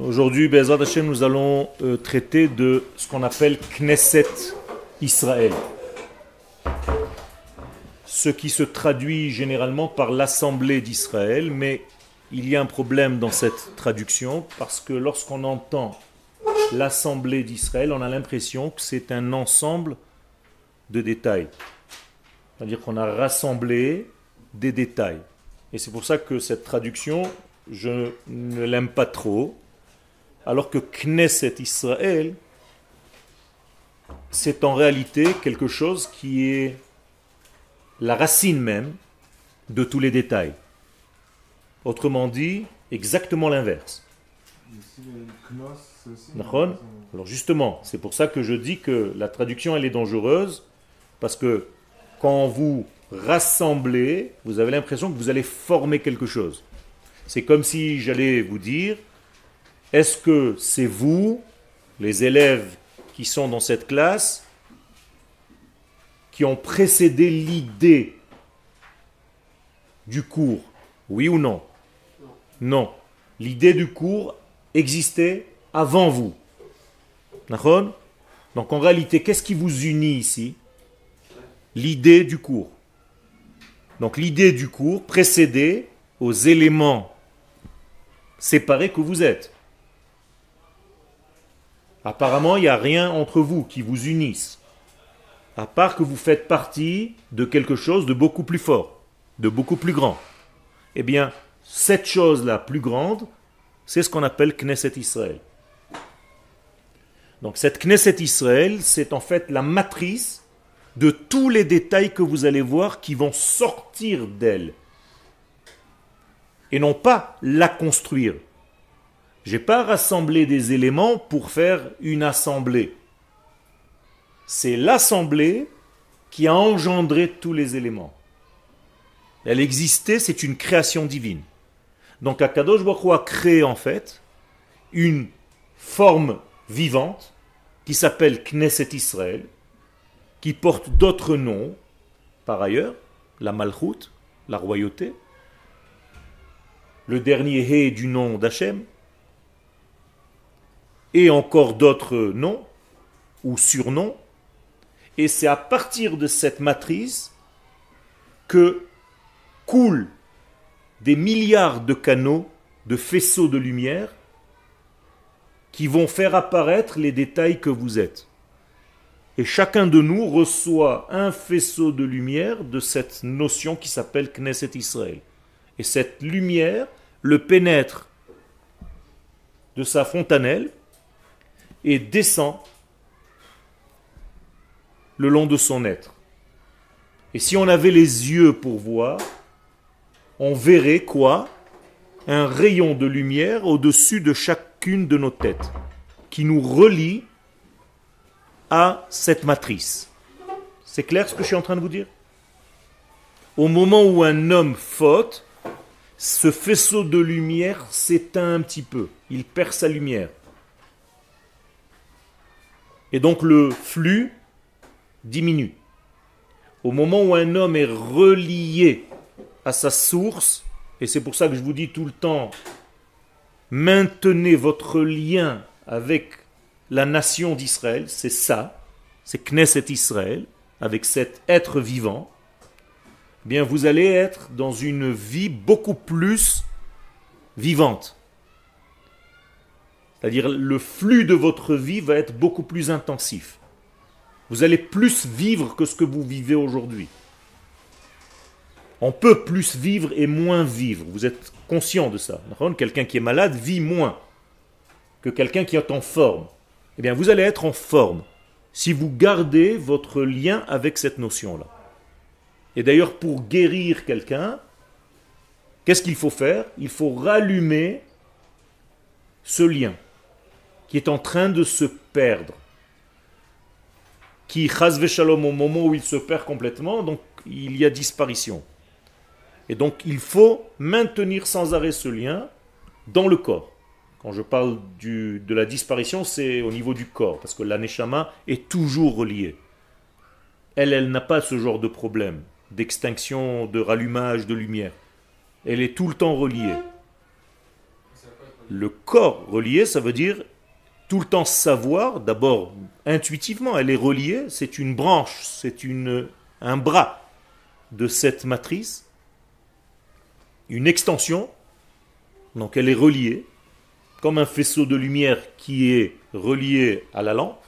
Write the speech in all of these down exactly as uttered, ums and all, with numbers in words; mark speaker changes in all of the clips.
Speaker 1: Aujourd'hui, Be'ezrat Hashem, nous allons euh, traiter de ce qu'on appelle Knesset Israël. Ce qui se traduit généralement par l'Assemblée d'Israël, mais il y a un problème dans cette traduction parce que lorsqu'on entend l'Assemblée d'Israël, on a l'impression que c'est un ensemble de détails. C'est-à-dire qu'on a rassemblé des détails. Et c'est pour ça que cette traduction, je ne l'aime pas trop. Alors que Knesset Israël, c'est en réalité quelque chose qui est la racine même de tous les détails. Autrement dit, exactement l'inverse. Alors justement, c'est pour ça que je dis que la traduction elle est dangereuse, parce que quand vous rassemblez, vous avez l'impression que vous allez former quelque chose. C'est comme si j'allais vous dire, est-ce que c'est vous, les élèves qui sont dans cette classe, qui ont précédé l'idée du cours? Oui ou non? Non. L'idée du cours existait avant vous. D'accord? Donc en réalité, qu'est-ce qui vous unit ici? L'idée du cours. Donc l'idée du cours précédait aux éléments séparés que vous êtes. Apparemment, il n'y a rien entre vous qui vous unisse, à part que vous faites partie de quelque chose de beaucoup plus fort, de beaucoup plus grand. Eh bien, cette chose-là plus grande, c'est ce qu'on appelle Knesset Israël. Donc cette Knesset Israël, c'est en fait la matrice de tous les détails que vous allez voir qui vont sortir d'elle, et non pas la construire. Je n'ai pas rassemblé des éléments pour faire une assemblée. C'est l'assemblée qui a engendré tous les éléments. Elle existait, c'est une création divine. Donc Akadosh Baruch Hu a créé en fait une forme vivante qui s'appelle Knesset Israël, qui porte d'autres noms, par ailleurs, la Malchut, la royauté, le dernier He du nom d'Hachem, et encore d'autres noms ou surnoms. Et c'est à partir de cette matrice que coulent des milliards de canaux, de faisceaux de lumière qui vont faire apparaître les détails que vous êtes. Et chacun de nous reçoit un faisceau de lumière de cette notion qui s'appelle Knesset Israël. Et cette lumière le pénètre de sa fontanelle et descend le long de son être. Et si on avait les yeux pour voir, on verrait quoi? Un rayon de lumière au-dessus de chacune de nos têtes, qui nous relie à cette matrice. C'est clair ce que je suis en train de vous dire? Au moment où un homme faute, ce faisceau de lumière s'éteint un petit peu, il perd sa lumière. Et donc le flux diminue. Au moment où un homme est relié à sa source, et c'est pour ça que je vous dis tout le temps, maintenez votre lien avec la nation d'Israël, c'est ça, c'est Knesset Israël, avec cet être vivant, eh bien vous allez être dans une vie beaucoup plus vivante. C'est-à-dire le flux de votre vie va être beaucoup plus intensif. Vous allez plus vivre que ce que vous vivez aujourd'hui. On peut plus vivre et moins vivre. Vous êtes conscient de ça. Quelqu'un qui est malade vit moins que quelqu'un qui est en forme. Eh bien, vous allez être en forme si vous gardez votre lien avec cette notion-là. Et d'ailleurs, pour guérir quelqu'un, qu'est-ce qu'il faut faire? Il faut rallumer ce lien qui est en train de se perdre. Qui, chas v'shalom, au moment où il se perd complètement, donc il y a disparition. Et donc il faut maintenir sans arrêt ce lien dans le corps. Quand je parle du, de la disparition, c'est au niveau du corps, parce que la neshama est toujours reliée. Elle, elle n'a pas ce genre de problème d'extinction, de rallumage de lumière. Elle est tout le temps reliée. Le corps relié, ça veut dire tout le temps savoir, d'abord intuitivement, elle est reliée, c'est une branche, c'est une, un bras de cette matrice, une extension, donc elle est reliée, comme un faisceau de lumière qui est relié à la lampe.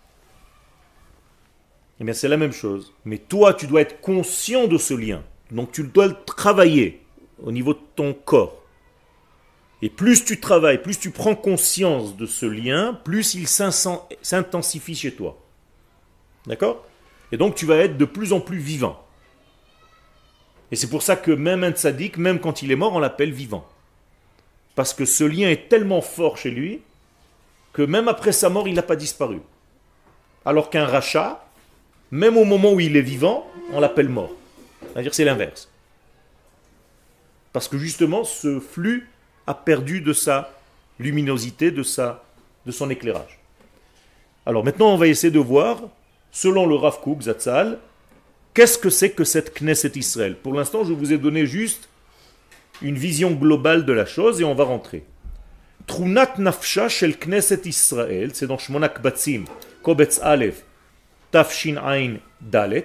Speaker 1: Eh bien c'est la même chose, mais toi tu dois être conscient de ce lien, donc tu dois le travailler au niveau de ton corps. Et plus tu travailles, plus tu prends conscience de ce lien, plus il s'intensifie chez toi. D'accord? Et donc tu vas être de plus en plus vivant. Et c'est pour ça que même un tzaddik, même quand il est mort, on l'appelle vivant. Parce que ce lien est tellement fort chez lui, que même après sa mort, il n'a pas disparu. Alors qu'un rachat, même au moment où il est vivant, on l'appelle mort. C'est-à-dire c'est l'inverse. Parce que justement, ce flux a perdu de sa luminosité, de, sa, de son éclairage. Alors maintenant, on va essayer de voir, selon le Rav Kook Zatzal, qu'est-ce que c'est que cette Knesset Israël. Pour l'instant, je vous ai donné juste une vision globale de la chose et on va rentrer. Trunat nafsha shel Knesset Israël, c'est dans Shmonak Batzim, Kobetz Aleph, Tafshin Ain Dalet.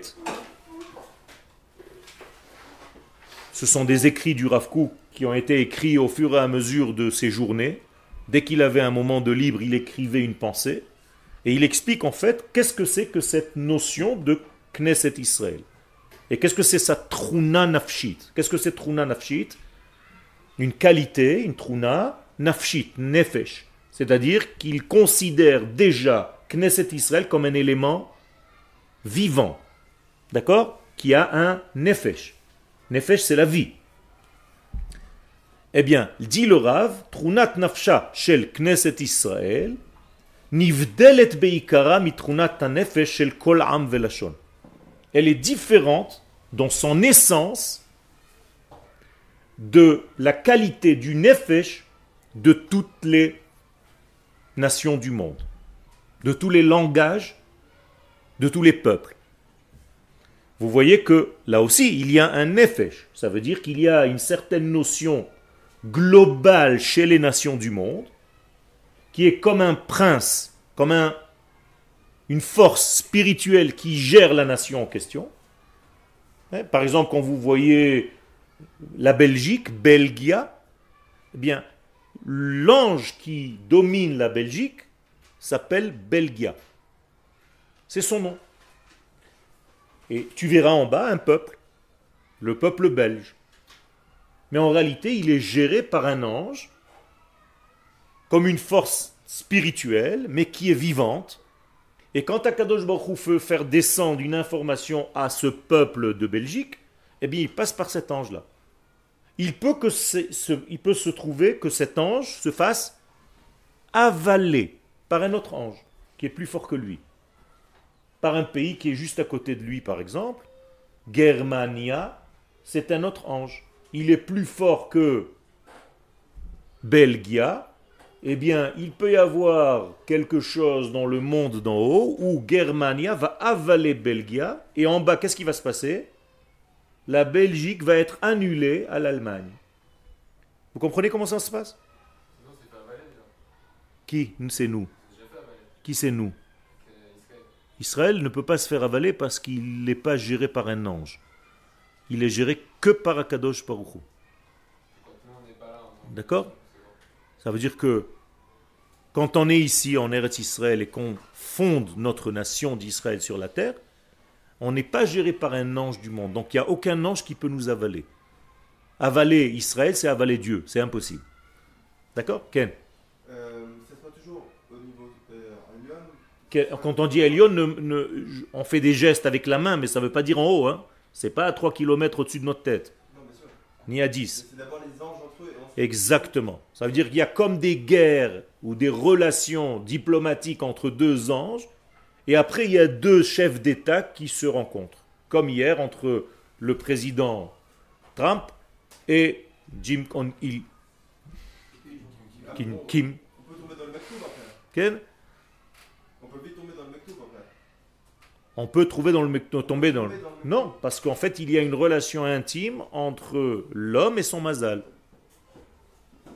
Speaker 1: Ce sont des écrits du Rav Kook qui ont été écrits au fur et à mesure de ses journées. Dès qu'il avait un moment de libre, il écrivait une pensée. Et il explique en fait qu'est-ce que c'est que cette notion de Knesset Israël. Et qu'est-ce que c'est sa truna nafshit. Qu'est-ce que c'est truna nafshit? Une qualité, une truna nafshit, nefesh. C'est-à-dire qu'il considère déjà Knesset Israël comme un élément vivant. D'accord? Qui a un nefesh. Nefesh, c'est la vie. Eh bien, dit le Rav, Trunat nafsha shel Knesset Israël, nivdelet beikara mitrunat hanefesh shel kol am velashon. Elle est différente dans son essence de la qualité du nefesh de toutes les nations du monde, de tous les langages, de tous les peuples. Vous voyez que là aussi, il y a un nefesh. Ça veut dire qu'il y a une certaine notion globale chez les nations du monde, qui est comme un prince, comme un, une force spirituelle qui gère la nation en question. Par exemple, quand vous voyez la Belgique, Belgia, eh bien, l'ange qui domine la Belgique s'appelle Belgia. C'est son nom. Et tu verras en bas un peuple, le peuple belge. Mais en réalité, il est géré par un ange, comme une force spirituelle, mais qui est vivante. Et quand Akadosh Baruch Hu veut faire descendre une information à ce peuple de Belgique, eh bien, il passe par cet ange-là. Il peut, que ce, il peut se trouver que cet ange se fasse avaler par un autre ange, qui est plus fort que lui. Par un pays qui est juste à côté de lui, par exemple. Germania, c'est un autre ange. Il est plus fort que Belgia. Eh bien, il peut y avoir quelque chose dans le monde d'en haut où Germania va avaler Belgia. Et en bas, qu'est-ce qui va se passer? La Belgique va être annulée à l'Allemagne. Vous comprenez comment ça se passe?
Speaker 2: Non, c'est pas avalé déjà.
Speaker 1: Qui? C'est nous.
Speaker 2: C'est déjà fait avaler.
Speaker 1: Qui c'est nous?
Speaker 2: C'est Israël.
Speaker 1: Israël ne peut pas se faire avaler parce qu'il n'est pas géré par un ange. Il est géré que par Akadosh Baruch Hu.
Speaker 2: Quand nous on n'est pas là. On...
Speaker 1: D'accord? Ça veut dire que quand on est ici en Eretz Israël et qu'on fonde notre nation d'Israël sur la terre, on n'est pas géré par un ange du monde. Donc il n'y a aucun ange qui peut nous avaler. Avaler Israël, c'est avaler Dieu. C'est impossible. D'accord? Ken?
Speaker 3: Euh, ça sera toujours au niveau euh, Lyon.
Speaker 1: Ken, quand on dit Elion, ne, ne, on fait des gestes avec la main, mais ça ne veut pas dire en haut. Hein. Ce n'est pas à trois kilomètres au-dessus de notre tête.
Speaker 3: Non, bien sûr.
Speaker 1: Ni à dix.
Speaker 3: C'est d'abord les anges entre eux. Et ensuite...
Speaker 1: Exactement. Ça veut dire qu'il y a comme des guerres ou des relations diplomatiques entre deux anges, et après il y a deux chefs d'État qui se rencontrent. Comme hier entre le président Trump et Jim Il
Speaker 3: Ah,
Speaker 1: Kim.
Speaker 3: on,
Speaker 1: Kim.
Speaker 3: on peut tomber dans le Maktoub après.
Speaker 1: Ken?
Speaker 3: On peut vite tomber dans le Maktoub après.
Speaker 1: On peut trouver dans le tomber dans le...
Speaker 3: Tomber dans le-
Speaker 1: Non, parce qu'en fait il y a une relation intime entre l'homme et son mazal.
Speaker 3: Si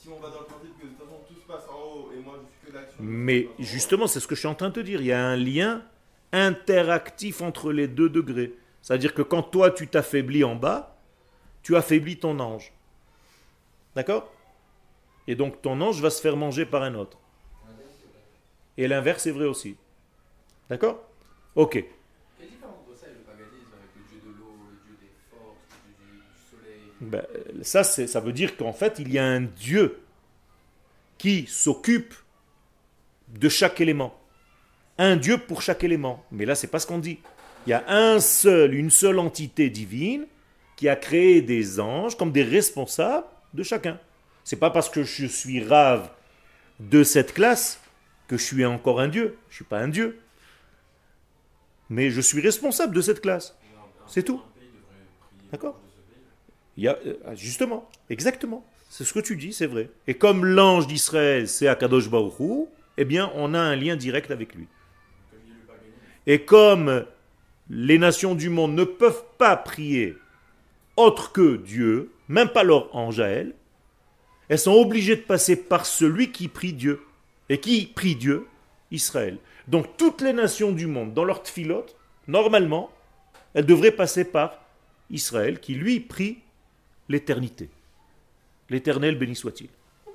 Speaker 3: si on va dans le principe que de toute façon tout se passe en haut et moi je suis que l'action.
Speaker 1: Mais justement, c'est ce que je suis en train de te dire. Il y a un lien interactif entre les deux degrés. C'est-à-dire que quand toi tu t'affaiblis en bas, tu affaiblis ton ange. D'accord? Et donc ton ange va se faire manger par un autre. Et l'inverse est vrai aussi. D'accord? Ok.
Speaker 2: Quelle différence entre ça et le paganisme avec le dieu de l'eau, le dieu des forces, le dieu du, du soleil?
Speaker 1: Ben, ça, c'est- ça veut dire qu'en fait, il y a un Dieu qui s'occupe de chaque élément. Un Dieu pour chaque élément. Mais là, c'est pas ce qu'on dit. Il y a un seul, une seule entité divine qui a créé des anges comme des responsables de chacun. C'est pas parce que je suis rave de cette classe que je suis encore un Dieu. Je suis pas un Dieu. Mais je suis responsable de cette classe. C'est tout. D'accord? Il y a, euh, justement, exactement. C'est ce que tu dis, c'est vrai. Et comme l'ange d'Israël, c'est Akadosh Baruch Hu, eh bien, on a un lien direct avec lui. Et comme les nations du monde ne peuvent pas prier autre que Dieu, même pas leur ange à elles, elles sont obligées de passer par celui qui prie Dieu. Et qui prie Dieu? Israël. Donc toutes les nations du monde, dans leur tfilot, normalement, elles devraient passer par Israël, qui lui prie l'éternité. L'éternel béni soit-il.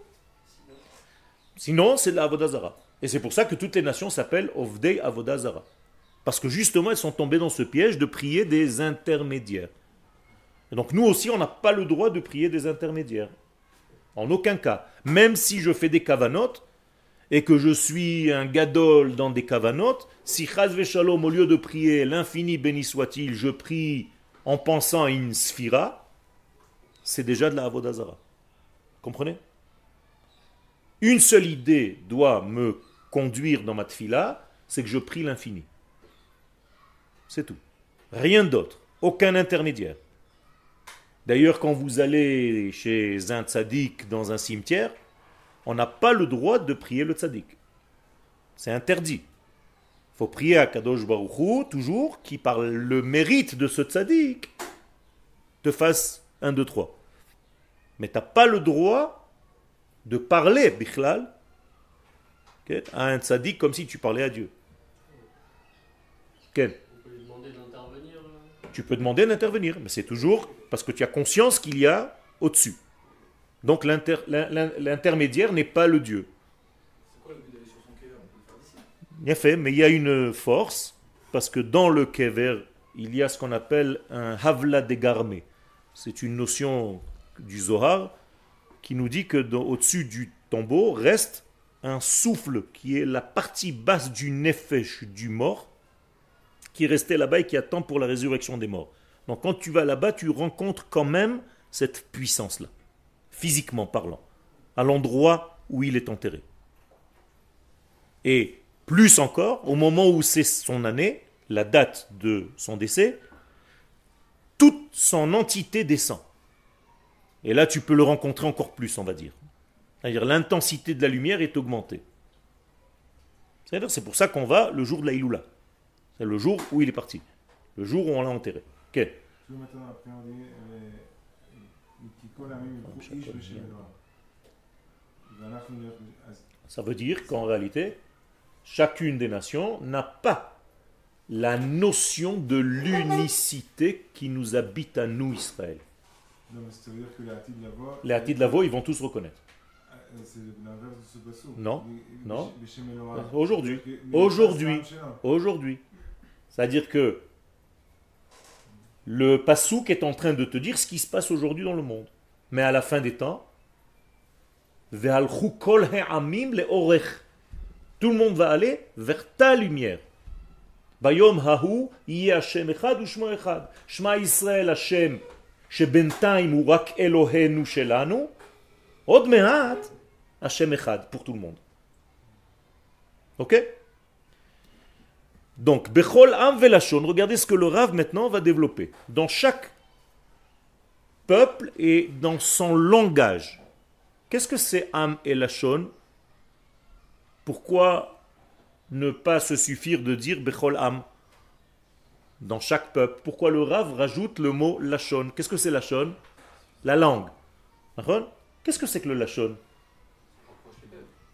Speaker 1: Sinon, c'est de la Avodazara. Et c'est pour ça que toutes les nations s'appellent Ovdei Avodazara. Parce que justement, elles sont tombées dans ce piège de prier des intermédiaires. Et donc nous aussi, on n'a pas le droit de prier des intermédiaires. En aucun cas. Même si je fais des kavanotes, et que je suis un gadol dans des kavanotes, si chaz veshalom, au lieu de prier l'infini béni soit-il, je prie en pensant à une sphira, c'est déjà de la Avodazara. Comprenez? Une seule idée doit me conduire dans ma tfila, c'est que je prie l'infini. C'est tout. Rien d'autre. Aucun intermédiaire. D'ailleurs, quand vous allez chez un tzaddik dans un cimetière, on n'a pas le droit de prier le tzaddik. C'est interdit. Il faut prier à Kadosh Baruch Hu, toujours, qui par le mérite de ce tzaddik, te fasse un, deux, trois. Mais tu n'as pas le droit de parler, bichlal, okay, à un tzaddik comme si tu parlais à Dieu. Okay.
Speaker 4: On peut lui demander d'intervenir. euh,
Speaker 1: Tu peux demander d'intervenir, mais c'est toujours parce que tu as conscience qu'il y a au-dessus. Donc l'inter- l'in- l'in- l'intermédiaire n'est pas le Dieu.
Speaker 3: C'est quoi le but d'aller sur son cœur? On peut le faire d'ici.
Speaker 1: Bien fait, mais il y a une force, parce que dans le kever, il y a ce qu'on appelle un havla dégarmé. C'est une notion du Zohar qui nous dit que dans- au-dessus du tombeau reste un souffle qui est la partie basse du nefesh du mort, qui est resté là-bas et qui attend pour la résurrection des morts. Donc quand tu vas là-bas, tu rencontres quand même cette puissance-là, physiquement parlant, à l'endroit où il est enterré. Et plus encore, au moment où c'est son année, la date de son décès, toute son entité descend. Et là, tu peux le rencontrer encore plus, on va dire. C'est-à-dire l'intensité de la lumière est augmentée. C'est-à-dire, c'est pour ça qu'on va le jour de la Iloula. C'est le jour où il est parti. Le jour où on l'a enterré. Ok.
Speaker 5: Je veux maintenant appréhender les Mikiko, Amim, Ish, Beshem, Eloah. ואנחנו נלך- אז
Speaker 1: Ça veut dire qu'en réalité, chacune des nations n'a pas la notion de l'unicité qui nous habite à nous, Israël.
Speaker 5: non, mais ça veut dire que לעתיד לבוא,
Speaker 1: Les Hatid Lavo, ils vont tous reconnaître.
Speaker 5: euh, c'est l'inverse de ce passou.
Speaker 1: Non,
Speaker 5: Mais-
Speaker 1: non.
Speaker 5: Beshem Eloah.
Speaker 1: Aujourd'hui.
Speaker 5: Mais- mais
Speaker 1: Aujourd'hui.
Speaker 5: c'est un chélan.
Speaker 1: Aujourd'hui. C'est-à-dire que le Passouk est en train de te dire ce qui se passe aujourd'hui dans le monde. Mais à la fin des temps, Ve'alchu kol ha'amim le'orech. Tout le monde va aller vers ta lumière. Bayom hahu yeh Hashem echad u'shmo echad. Shema Yisrael Hashem shebentaim hu rak Elohenu shelanu. Od mehat Hashem echad pour tout le monde. Ok? Donc, Bechol Am Velashon, regardez ce que le Rav maintenant va développer. Dans chaque peuple et dans son langage. Qu'est-ce que c'est Am et Lashon? Pourquoi ne pas se suffire de dire Bechol Am dans chaque peuple? Pourquoi le Rav rajoute le mot Lashon? Qu'est-ce que c'est Lashon? La langue. D'accord? Qu'est-ce que c'est que le Lashon?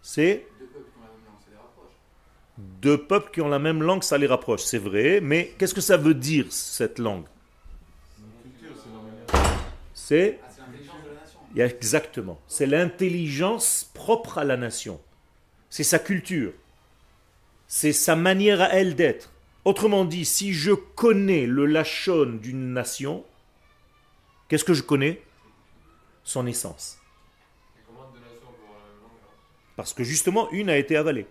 Speaker 1: C'est
Speaker 2: Deux peuples qui ont la même langue, ça les rapproche.
Speaker 1: deux peuples qui ont la même langue, ça les rapproche, c'est vrai, mais qu'est-ce que ça veut dire cette langue?
Speaker 5: C'est une culture, c'est la manière.
Speaker 1: C'est
Speaker 2: Ah, c'est l'intelligence de la nation.
Speaker 1: il y a- exactement, c'est l'intelligence propre à la nation. C'est sa culture. C'est sa manière à elle d'être. Autrement dit, si je connais le lachon d'une nation, qu'est-ce que je connais? Son essence.
Speaker 4: Et comment deux nations pour la même langue alors?
Speaker 1: Parce que justement, une a été avalée.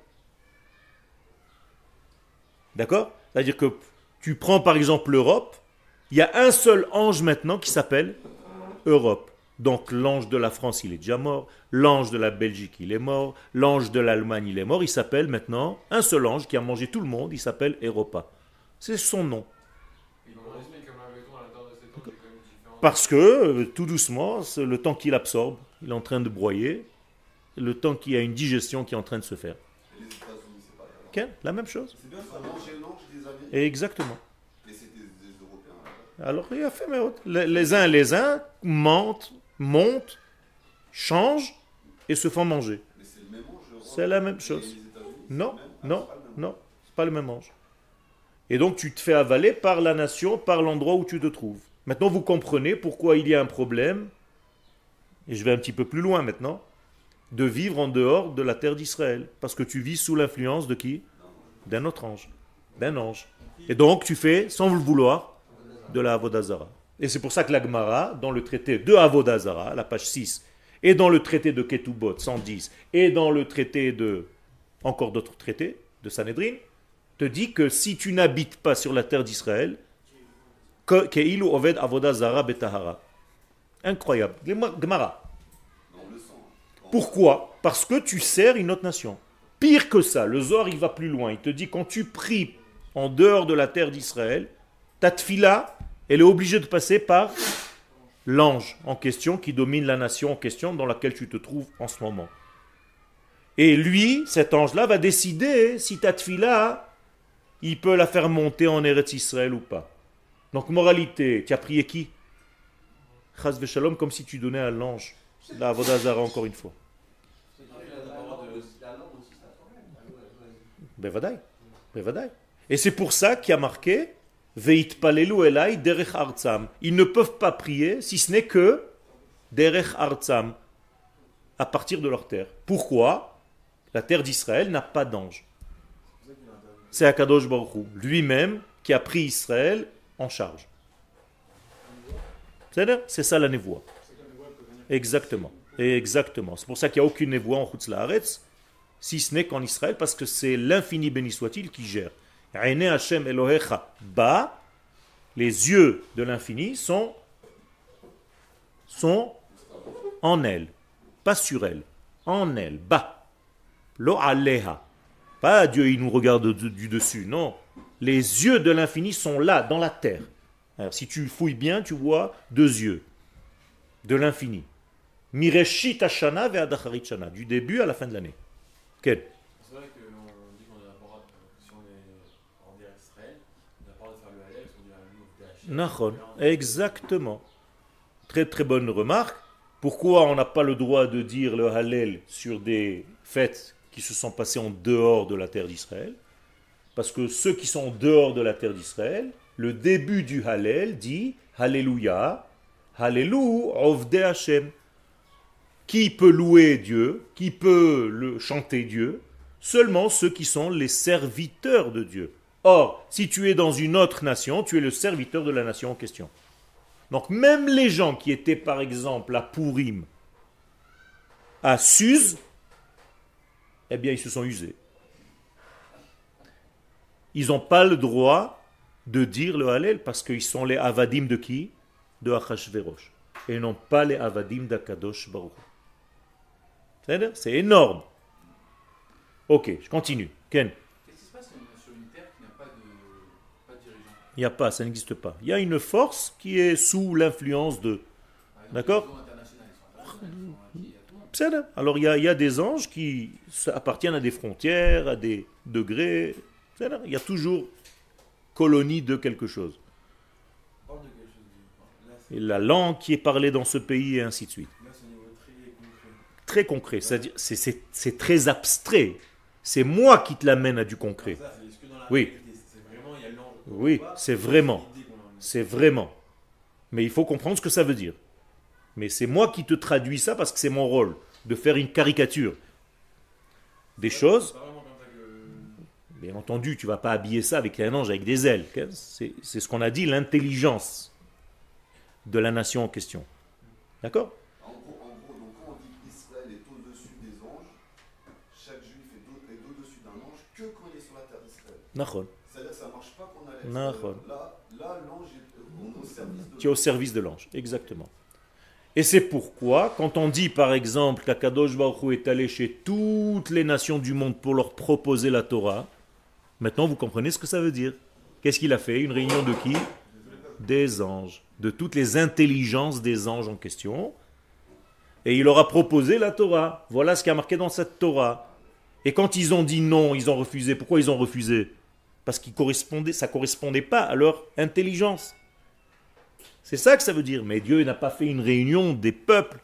Speaker 1: D'accord? C'est-à-dire que tu prends par exemple l'Europe, il y a un seul ange maintenant qui s'appelle Europe. Donc l'ange de la France, il est déjà mort, l'ange de la Belgique, il est mort, l'ange de l'Allemagne, il est mort, il s'appelle maintenant un seul ange qui a mangé tout le monde, il s'appelle Europa. C'est son nom.
Speaker 4: Et comment on explique comme avec toi à l'intérieur de cet ange, il y a quand même différents.
Speaker 1: Parce que, euh, tout doucement, c'est le temps qu'il absorbe, il est en train de broyer, le temps qu'il y a une digestion qui est en train de se faire.
Speaker 3: Et les États-Unis, c'est pareil. alors.
Speaker 1: Quel? La même chose.
Speaker 3: C'est bien ça, manger l'ange des amis.
Speaker 1: Et exactement.
Speaker 3: Et c'était des Européens. là.
Speaker 1: Alors, il a fait, mais autres. Les, les uns les uns mentent, montent, changent et se font manger.
Speaker 3: Mais c'est le même ange. le roi.
Speaker 1: C'est la même
Speaker 3: Et
Speaker 1: chose.
Speaker 3: les États-Unis, c'est
Speaker 1: Non,
Speaker 3: le même. Ah,
Speaker 1: non,
Speaker 3: c'est pas le même.
Speaker 1: non, c'est pas le même ange. Et donc, tu te fais avaler par la nation, par l'endroit où tu te trouves. Maintenant, vous comprenez pourquoi il y a un problème, et je vais un petit peu plus loin maintenant, de vivre en dehors de la terre d'Israël. Parce que tu vis sous l'influence de qui? D'un autre ange. D'un ange. Et donc, tu fais, sans le vouloir, de la Avodazara. Et c'est pour ça que la Gemara, dans le traité de Avodazara, la page six, et dans le traité de Ketubot, cent dix, et dans le traité de, encore d'autres traités, de Sanhedrin, te dit que si tu n'habites pas sur la terre d'Israël, que Keilu Oved Avodazara Betahara. Incroyable. Gemara.
Speaker 3: Mais on le sent. hein.
Speaker 1: Pourquoi? Parce que tu sers une autre nation. Pire que ça, le Zohar il va plus loin. Il te dit quand tu pries en dehors de la terre d'Israël, ta tfila, elle est obligée de passer par l'ange en question qui domine la nation en question dans laquelle tu te trouves en ce moment. Et lui, cet ange-là, va décider si ta tfila, il peut la faire monter en Eretz Israël ou pas. Donc moralité, tu as prié qui? Chas v'shalom, comme si tu donnais à l'ange. La Avodazara encore une fois. Bevadaï. Bevadaï. Et c'est pour ça qu'il y a marqué Veitpalelu elai derech artsam. Ils ne peuvent pas prier si ce n'est que derech artsam, à partir de leur terre. Pourquoi? La terre d'Israël n'a pas d'ange. C'est Akadosh Baruch Hu, lui-même qui a pris Israël en charge. C'est-à-dire, c'est ça la névoie. Exactement. Exactement. C'est pour ça qu'il n'y a aucune névoie en Chutz La'aretz, si ce n'est qu'en Israël, parce que c'est l'infini béni soit-il qui gère. Aïne Hashem Elohecha ba, les yeux de l'infini sont, sont en elle, pas sur elle, en elle, ba. Lo aleha. Pas Dieu, il nous regarde du, du dessus, non. Les yeux de l'infini sont là, dans la terre. Alors, si tu fouilles bien, tu vois deux yeux de l'infini. Mireshit Hashana ve'adacharit Shana, du début à la fin de l'année. Quel?
Speaker 4: C'est vrai qu'on dit qu'on a pas si on est en terre d'Israël, on n'a pas le droit de faire le halal, on dit un louvre d'Hachem.
Speaker 1: Nachon, exactement. Très très bonne remarque. Pourquoi on n'a pas le droit de dire le Hallel sur des fêtes qui se sont passées en dehors de la terre d'Israël? Parce que ceux qui sont en dehors de la terre d'Israël, le début du Hallel dit Alléluia, Hallelu Ovde Hashem. Qui peut louer Dieu? Qui peut le chanter Dieu? Seulement ceux qui sont les serviteurs de Dieu. Or, si tu es dans une autre nation, tu es le serviteur de la nation en question. Donc même les gens qui étaient par exemple à Purim, à Suse, eh bien ils se sont usés. Ils n'ont pas le droit de dire le Hallel parce qu'ils sont les avadim de qui? De Achashverosh. Et non pas les avadim d'Akadosh Baruch Hu. C'est-à-dire, c'est énorme. Ok, je continue. Ken?
Speaker 2: Qu'est-ce qui se passe sur une- sur une terre qui n'a pas de, pas de dirigeant?
Speaker 1: Il n'y a pas, ça n'existe pas. Il y a une force qui est sous l'influence de...
Speaker 2: Par exemple,
Speaker 1: D'accord.
Speaker 2: les réseaux internationaux, ils sont internationaux, ils sont acquis à tout.
Speaker 1: C'est là. Alors il y, a, il y a des anges qui appartiennent à des frontières, à des degrés. C'est là. Il y a toujours colonie de quelque chose.
Speaker 5: On parle de quelque chose de. Là, c'est,
Speaker 1: Et la langue qui est parlée dans ce pays et ainsi de suite.
Speaker 5: là, c'est au niveau très concret.
Speaker 1: très concret. C'est-à-dire, c'est, c'est, c'est très abstrait. C'est moi qui te l'amène à du concret.
Speaker 4: Ça, c'est- est-ce que dans la
Speaker 1: Oui.
Speaker 4: réalité, c'est vraiment, il y a l'ange
Speaker 1: Oui,
Speaker 4: ou pas,
Speaker 1: c'est
Speaker 4: ou
Speaker 1: vraiment.
Speaker 4: l'idée qu'on en a.
Speaker 1: C'est vraiment. Mais il faut comprendre ce que ça veut dire. Mais c'est moi qui te traduis ça parce que c'est mon rôle de faire une caricature des choses.
Speaker 4: C'est pas vraiment comme ça que.
Speaker 1: Bien entendu, tu vas pas habiller ça avec un ange avec des ailes. ok C'est, c'est ce qu'on a dit, l'intelligence de la nation en question. D'accord?
Speaker 3: En gros, en gros, donc quand on dit qu'Israël est au-dessus des anges, chaque juif est au- est au-dessus d'un ange que quand il est sur la terre d'Israël.
Speaker 1: Nahon.
Speaker 3: C'est-à-dire que ça ne marche pas qu'on a
Speaker 1: Nahon.
Speaker 3: Là, là l'ange est on est au service de
Speaker 1: Tu es au service de l'ange, exactement. Et c'est pourquoi, quand on dit par exemple qu'Akadosh Baruch Hu est allé chez toutes les nations du monde pour leur proposer la Torah, maintenant vous comprenez ce que ça veut dire. Qu'est-ce qu'il a fait? Une réunion de qui? Des anges, de toutes les intelligences des anges en question. Et il leur a proposé la Torah. Voilà ce qui est marqué dans cette Torah. Et quand ils ont dit non, ils ont refusé. Pourquoi ils ont refusé? Parce que ça ne correspondait pas à leur intelligence. C'est ça que ça veut dire. Mais Dieu n'a pas fait une réunion des peuples.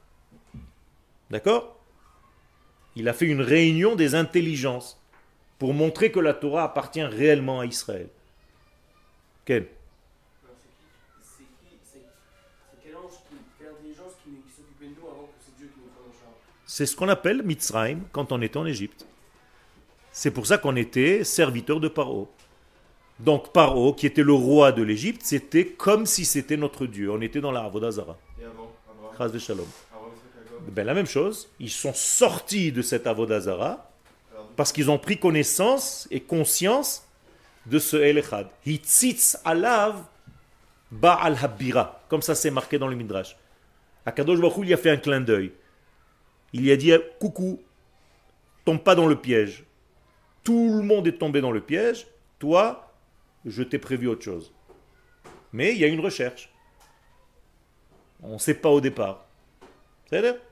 Speaker 1: D'accord? Il a fait une réunion des intelligences pour montrer que la Torah appartient réellement à Israël. Quel?
Speaker 2: Alors, c'est qui, c'est qui, c'est, c'est quel ange, qui, quelle intelligence qui, qui s'occupait de nous avant que c'est Dieu qui nous prenne en charge?
Speaker 1: C'est ce qu'on appelle Mitzrayim quand on était en Égypte. C'est pour ça qu'on était serviteur de Paro. Donc Paro, qui était le roi de l'Égypte, c'était comme si c'était notre Dieu. On était dans la Avodah Zara.
Speaker 5: Et avant, Abraham,
Speaker 1: Chas v'shalom.
Speaker 5: Abraham, Isaac, Jacob.
Speaker 1: Ben, la même chose, ils sont sortis de cette Avodah Zara parce qu'ils ont pris connaissance et conscience de ce El Echad. Hitzitz alav ba'al habira. Comme ça c'est marqué dans le Midrash. Akadosh Baruch Hu, il a fait un clin d'œil. Il y a dit coucou, tombe pas dans le piège. Tout le monde est tombé dans le piège. Toi, je t'ai prévu autre chose. Mais il y a une recherche. On ne sait pas au départ. C'est vrai?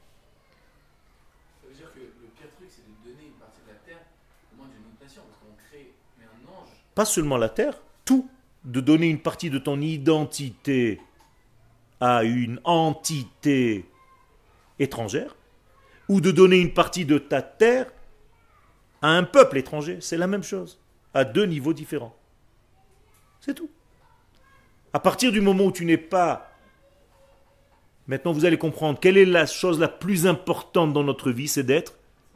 Speaker 2: Ça veut dire que le pire truc, c'est de donner une partie de la terre au moins d'une autre nation, parce qu'on crée, mais un ange.
Speaker 1: Pas seulement la terre, tout. De donner une partie de ton identité à une entité étrangère, ou de donner une partie de ta terre à un peuple étranger. C'est la même chose, à deux niveaux différents. C'est tout. À partir du moment où tu n'es pas... Maintenant, vous allez comprendre, quelle est la chose la plus importante dans notre vie, c'est d'être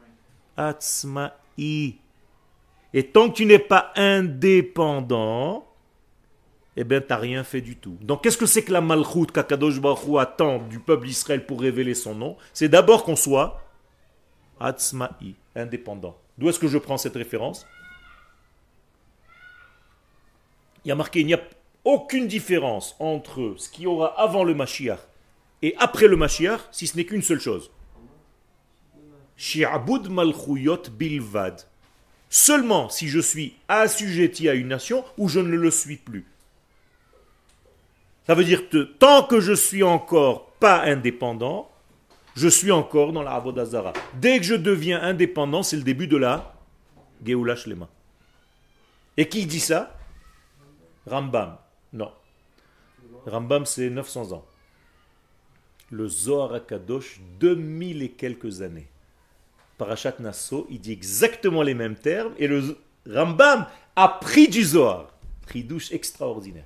Speaker 1: Atzma'i. Et tant que tu n'es pas indépendant, eh bien, tu n'as rien fait du tout. Donc, qu'est-ce que c'est que la Malchut qu'Akadosh Baruch Hu attend du peuple d'Israël pour révéler son nom? C'est d'abord qu'on soit Atzma'i, indépendant. D'où est-ce que je prends cette référence? Il y a marqué, il n'y a aucune différence entre ce qu'il y aura avant le Mashiach et après le Mashiach, si ce n'est qu'une seule chose. Shi'abud malchuyot bilvad. Seulement si je suis assujetti à une nation ou je ne le suis plus. Ça veut dire que tant que je suis encore pas indépendant, je suis encore dans la Avodah Zara. Dès que je deviens indépendant, c'est le début de la Geoula Shlema. Et qui dit ça? Rambam. Non. Rambam, c'est neuf cents ans. Le Zohar HaKadosh, deux mille et quelques années. Parashat Nasso, il dit exactement les mêmes termes, et le Rambam a pris du Zohar. Chidouche extraordinaire.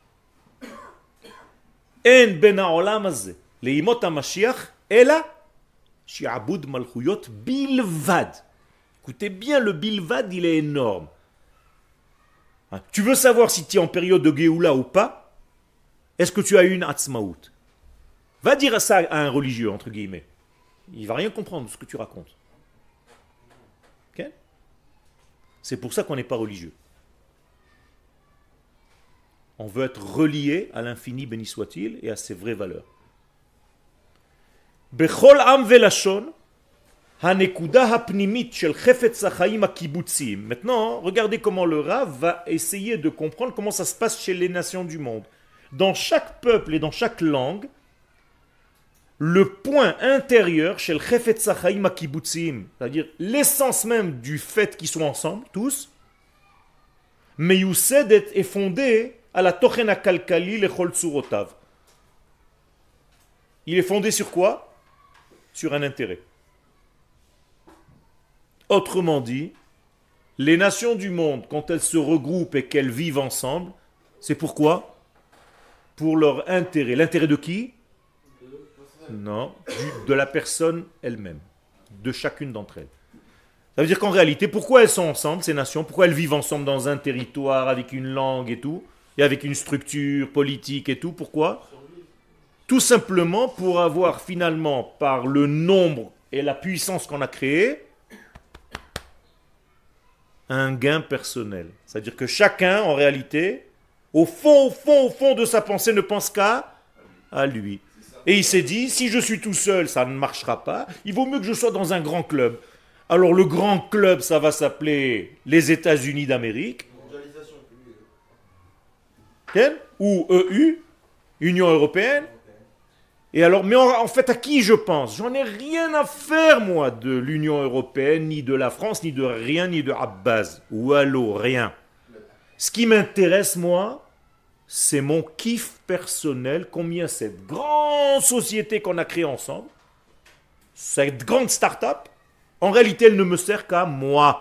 Speaker 1: En ben ha'olam hazeh, leimot ha'mashiach, ela shi'abud malchuyot bilvad. Écoutez bien, le bilvad, il est énorme. Hein, tu veux savoir si tu es en période de Géoula ou pas? Est-ce que tu as une Atzmaout? Va dire ça à un religieux, entre guillemets. Il va rien comprendre de ce que tu racontes. Okay? C'est pour ça qu'on n'est pas religieux. On veut être relié à l'infini, béni soit-il, et à ses vraies valeurs. Bechol am velashon, hanekuda hapnimit shel chefetz hachaim hakibutzim. Maintenant, regardez comment le Rav va essayer de comprendre comment ça se passe chez les nations du monde. Dans chaque peuple et dans chaque langue, le point intérieur chez le chefetz hachaim hakibutzim, c'est-à-dire l'essence même du fait qu'ils sont ensemble, tous, meyusedet est fondé à la tochen hakalkali lechol tsurotav. Il est fondé sur quoi? sur un intérêt. Autrement dit, les nations du monde, quand elles se regroupent et qu'elles vivent ensemble, c'est pourquoi? Pour leur intérêt. L'intérêt de qui? Non, du- de la personne elle-même, de chacune d'entre elles. Ça veut dire qu'en réalité, pourquoi elles sont ensemble, ces nations? Pourquoi elles vivent ensemble dans un territoire avec une langue et tout, et avec une structure politique et tout? Pourquoi? Tout simplement pour avoir finalement, par le nombre et la puissance qu'on a créée, un gain personnel. C'est-à-dire que chacun, en réalité, au fond, au fond, au fond de sa pensée, ne pense qu'à à lui. Et il s'est dit, si je suis tout seul, ça ne marchera pas. Il vaut mieux que je sois dans un grand club. Alors le grand club, ça va s'appeler les États-Unis d'Amérique.
Speaker 3: Mondialisation, plus.
Speaker 1: Quel? Ou E U, Union Européenne. Et alors, mais en, en fait, à qui je pense? J'en ai rien à faire, moi, de l'Union Européenne, ni de la France, ni de rien, ni de Abbas. Ou Allo, rien. Ce qui m'intéresse, moi, c'est mon kiff personnel, combien cette grande société qu'on a créée ensemble, cette grande start-up, en réalité, elle ne me sert qu'à moi.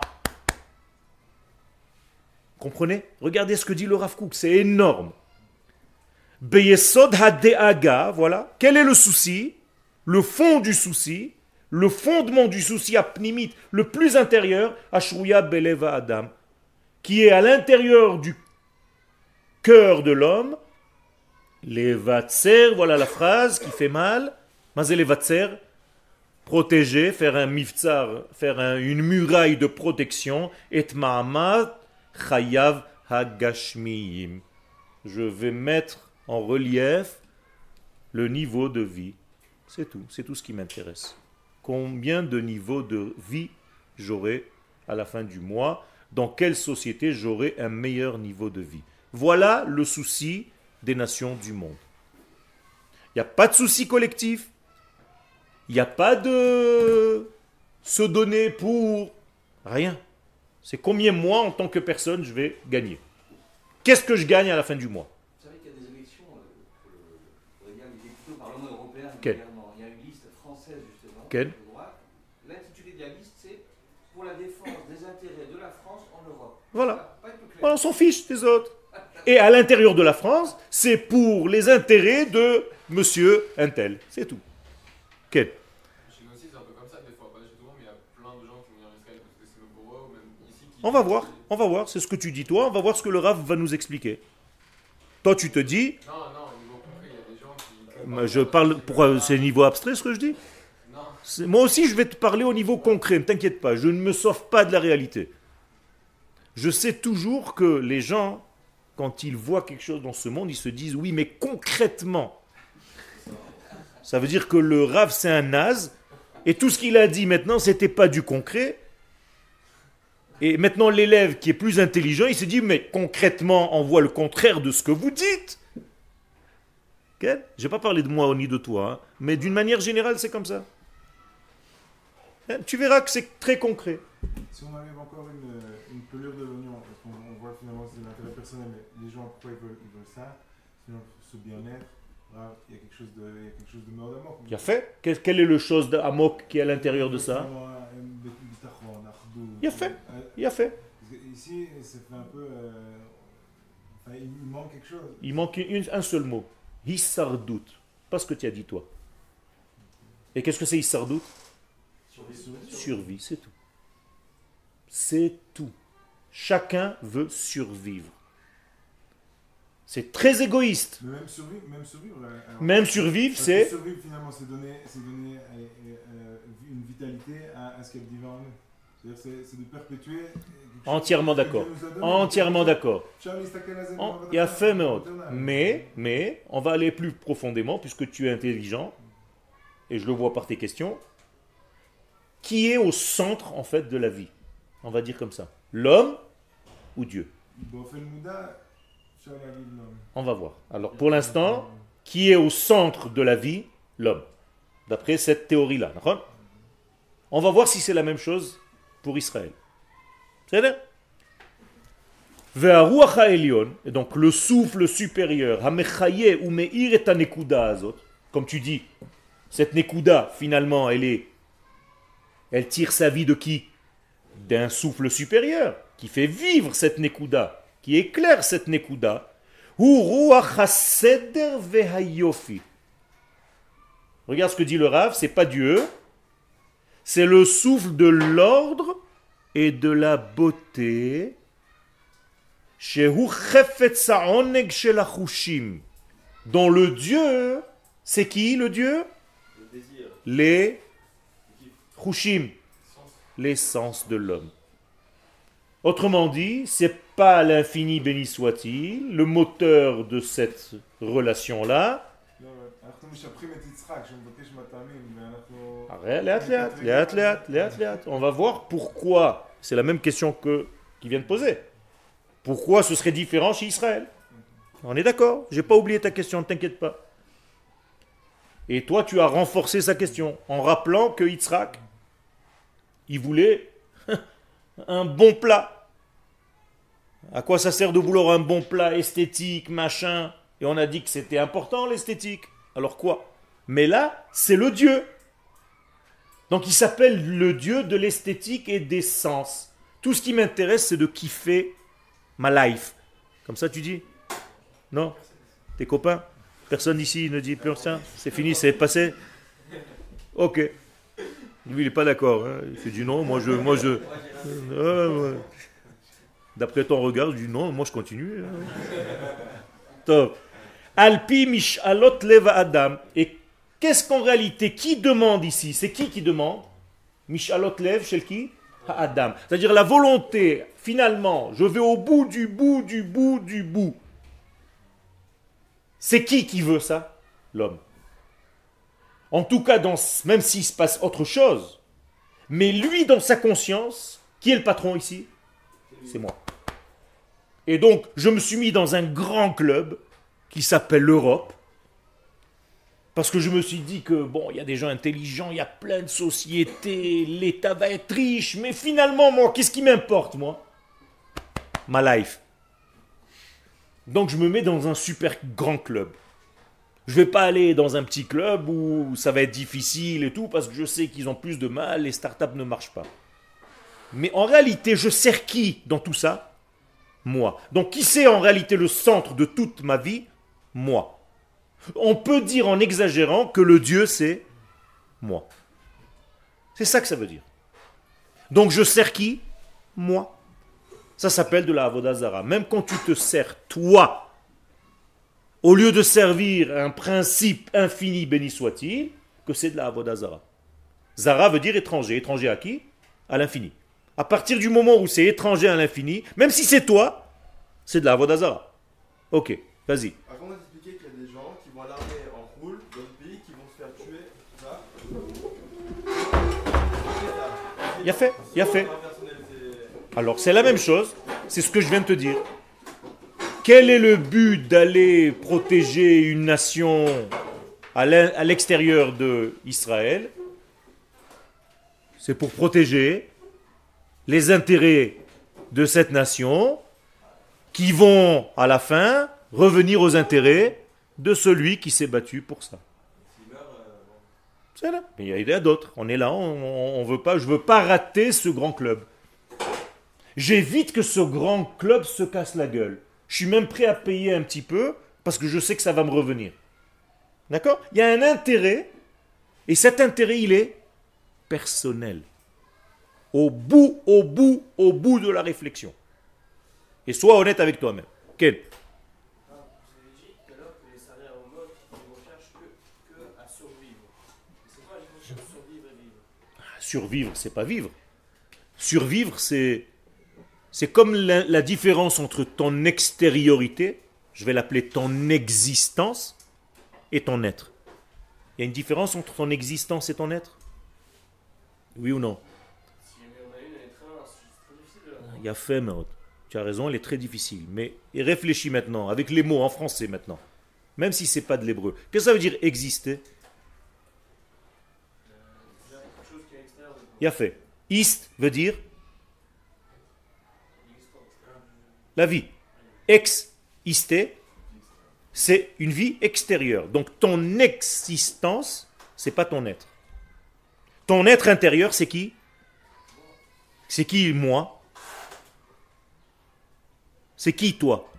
Speaker 1: Comprenez? Regardez ce que dit le Rav Kook, c'est énorme. Beyesod hadeaga, voilà. Quel est le souci? Le fond du souci, le fondement du souci apnimite, le plus intérieur, Ashruya beleva Adam, qui est à l'intérieur du cœur de l'homme, les vatser, voilà la phrase qui fait mal, mazé les vatser, protéger, faire un miftsar, faire un- une muraille de protection, et ma'amad chayav hagashmiyim. Je vais mettre en relief le niveau de vie. C'est tout, c'est tout ce qui m'intéresse. Combien de niveaux de vie j'aurai à la fin du mois? Dans quelle société j'aurai un meilleur niveau de vie? Voilà le souci des nations du monde. Il n'y a pas de souci collectif. Il n'y a pas de se donner pour rien. C'est combien moi, en tant que personne, je vais gagner. Qu'est-ce que je gagne à la fin du mois?
Speaker 6: Vous savez qu'il y a des élections euh, pour le, pour les députés au Parlement européen.
Speaker 1: Quelle?
Speaker 6: régulièrement. Il y a une liste française, justement,
Speaker 1: Quelle?
Speaker 6: de droite. L'intitulé de la liste, c'est pour la défense des intérêts de la France en Europe.
Speaker 1: Voilà.
Speaker 6: Pas être plus clair.
Speaker 1: On s'en fiche des autres. Et à l'intérieur de la France, c'est pour les intérêts de monsieur Intel. C'est tout. Quel?
Speaker 4: Chez nous aussi, c'est un peu comme ça, des fois. Pas chez tout le monde, mais il y a plein de gens qui vont venir en Israël parce que c'est nos bourreaux, ou même ici. Qui...
Speaker 1: On va voir, on va voir, c'est ce que tu dis toi, on va voir ce que le Rav va nous expliquer. Toi tu te dis,
Speaker 4: Non, non, au niveau concret, il y a des gens qui.
Speaker 1: euh, je parle, pour, c'est niveau abstrait ce que je dis.
Speaker 4: Non.
Speaker 1: C'est- Moi aussi je vais te parler au niveau concret, ne t'inquiète pas, je ne me sauve pas de la réalité. Je sais toujours que les gens, quand ils voient quelque chose dans ce monde, ils se disent oui mais concrètement. Ça veut dire que le Rav c'est un naze, et tout ce qu'il a dit maintenant c'était pas du concret. Et maintenant, l'élève qui est plus intelligent, il se dit, mais concrètement, on voit le contraire de ce que vous dites. Okay? Je ne vais pas parler de moi ni de toi, hein, mais d'une manière générale, c'est comme ça. Hein, tu verras que c'est très concret.
Speaker 5: Si on enlève encore une, une pelure de l'oignon, parce qu'on on voit finalement c'est l'intérêt personnel, mais les gens pourquoi ils veulent, ils veulent ça? Sinon, ce bien-être, là, il y a quelque chose de, il y a quelque chose de mort d'amour.
Speaker 1: Il a fait. Quelle, quelle est le chose d'Amok qui est à l'intérieur de ça? Il a fait. Il a fait.
Speaker 5: Ici, ça fait un peu. Euh, enfin, il manque quelque chose.
Speaker 1: Il manque une- un seul mot. Hissardout. Pas ce que tu as dit toi. Et qu'est-ce que c'est Hissardout? Survie, c'est tout. C'est tout. Chacun veut survivre. C'est très égoïste.
Speaker 5: Mais même survivre, même survivre. alors-
Speaker 1: Même survivre,
Speaker 5: parce que
Speaker 1: c'est...
Speaker 5: survivre, finalement, c'est donner, c'est donner euh, euh, une vitalité à, à ce qu'il y a de divin en nous. C'est-à-dire, c'est, c'est de perpétuer. quelque chose
Speaker 1: Entièrement
Speaker 5: que
Speaker 1: d'accord.
Speaker 5: Dieu nous a donné.
Speaker 1: Entièrement d'accord.
Speaker 5: Charlie Stakhanazem,
Speaker 1: En-
Speaker 5: Rabbi
Speaker 1: Il y a fait, mais,
Speaker 5: Nathan,
Speaker 1: mais, mais, on va aller plus profondément, puisque tu es intelligent, et je le vois par tes questions, qui est au centre, en fait, de la vie? On va dire comme ça. L'homme ou Dieu?
Speaker 5: Bofen Mouda, Charlie Aviv, non.
Speaker 1: On va voir. Alors, pour l'instant, qui est au centre de la vie? L'homme. D'après cette théorie-là. D'accord? On va voir si c'est la même chose pour Israël. C'est vrai? Ve'aruach ha'elyon, et donc le souffle supérieur, hamechaye ou me'ir et anekuda azot, comme tu dis, Cette Nekuda, finalement, elle est, elle tire sa vie de qui? D'un souffle supérieur, qui fait vivre cette Nekuda, qui éclaire cette Nekuda. Hu ruach haseder vehayofi. Regarde ce que dit le Rav, c'est pas Dieu, c'est le souffle de l'ordre et de la beauté. Shehu chefetz ha'oneg shel hachushim. Dont le Dieu, c'est qui le Dieu?
Speaker 4: Le désir.
Speaker 1: Les chushim, les sens de l'homme. Autrement dit, c'est pas l'infini béni soit-il, le moteur de cette relation-là.
Speaker 5: אנחנו משבחים את יצחק, שהוא מבקש מטעמים, ואנחנו...
Speaker 1: Arrête, laat, laat, laat, laat, laat, laat. On va voir pourquoi. C'est la même question que qui vient de poser. Pourquoi ce serait différent chez Israël? On est d'accord. J'ai pas oublié ta question, ne t'inquiète pas. Et toi, tu as renforcé sa question en rappelant que Yitzhak, il voulait un bon plat. À quoi ça sert de vouloir un bon plat esthétique, machin? Et on a dit que c'était important l'esthétique. Alors quoi? Mais là, c'est le Dieu. Donc il s'appelle le Dieu de l'esthétique et des sens. Tout ce qui m'intéresse, c'est de kiffer ma life. Comme ça tu dis? Non? Tes copains? Personne ici ne dit plus ça? C'est fini, c'est passé? Ok. Lui, il n'est pas d'accord. Hein. Il fait du non, moi je... Moi, je... Euh, ouais. D'après ton regard, je dis non, moi je continue. Top. Alpi mishalot leva adam. Et qu'est-ce qu'en réalité, qui demande ici? C'est qui qui demande? Mishalot lev, chez qui? Adam. C'est-à-dire la volonté, finalement, je vais au bout du bout du bout du bout. C'est qui qui veut ça? L'homme. En tout cas, dans, même s'il se passe autre chose, mais lui, dans sa conscience, qui est le patron ici? C'est moi. Et donc, je me suis mis dans un grand club qui s'appelle l'Europe, parce que je me suis dit que, bon, il y a des gens intelligents, il y a plein de sociétés, l'État va être riche, mais finalement, moi, qu'est-ce qui m'importe, moi? Ma life. Donc, je me mets dans un super grand club. Je ne vais pas aller dans un petit club où ça va être difficile et tout, parce que je sais qu'ils ont plus de mal, les startups ne marchent pas. Mais en réalité, je sers qui dans tout ça? Moi. Donc, qui c'est en réalité le centre de toute ma vie? Moi. On peut dire en exagérant que le Dieu, c'est moi. C'est ça que ça veut dire. Donc, je sers qui? Moi. Ça s'appelle de la avoda zara. Même quand tu te sers toi, au lieu de servir un principe infini, béni soit-il, que c'est de la avoda zara. Zara veut dire étranger. Étranger à qui? À l'infini. À partir du moment où c'est étranger à l'infini, même si c'est toi, c'est de la avoda zara. Ok, vas-y.
Speaker 4: Avant, on a expliqué qu'il y a des gens qui vont à l'armée en roule dans le pays qui vont se faire tuer. Ça.
Speaker 1: Il y a fait, il y a fait. Alors, c'est la même chose, c'est ce que je viens de te dire. Quel est le but d'aller protéger une nation à l'extérieur d'Israël? C'est pour protéger les intérêts de cette nation qui vont, à la fin, revenir aux intérêts de celui qui s'est battu pour ça. C'est là. Mais il y a d'autres. On est là, on, on veut pas, je ne veux pas rater ce grand club. J'évite que ce grand club se casse la gueule. Je suis même prêt à payer un petit peu parce que je sais que ça va me revenir. D'accord? Il y a un intérêt et cet intérêt, il est personnel. Au bout, au bout, au bout de la réflexion. Et sois honnête avec toi-même. Quel?
Speaker 2: Ah, vous avez dit tout à l'heure que les salaires au mode, ils ne recherchent que, que à survivre. Mais c'est quoi la différence entre survivre et vivre?
Speaker 1: Survivre, c'est pas vivre. Survivre, c'est, c'est comme la, la différence entre ton extériorité, je vais l'appeler ton existence, et ton être. Il y a une différence entre ton existence et ton être? Oui ou non?
Speaker 2: Si jamais on a une, elle est très, c'est très difficile de la
Speaker 1: Il y a fait, mais tu as raison, elle est très difficile. Mais et réfléchis maintenant, avec les mots en français maintenant. Même si ce n'est pas de l'hébreu. Qu'est-ce que ça veut dire exister?
Speaker 2: quelque chose qui est extérieur de
Speaker 1: Il y a fait. Ist veut dire la vie. Ex isté, c'est une vie extérieure. Donc ton existence, c'est pas ton être. Ton être intérieur, c'est qui? C'est qui moi? C'est qui toi?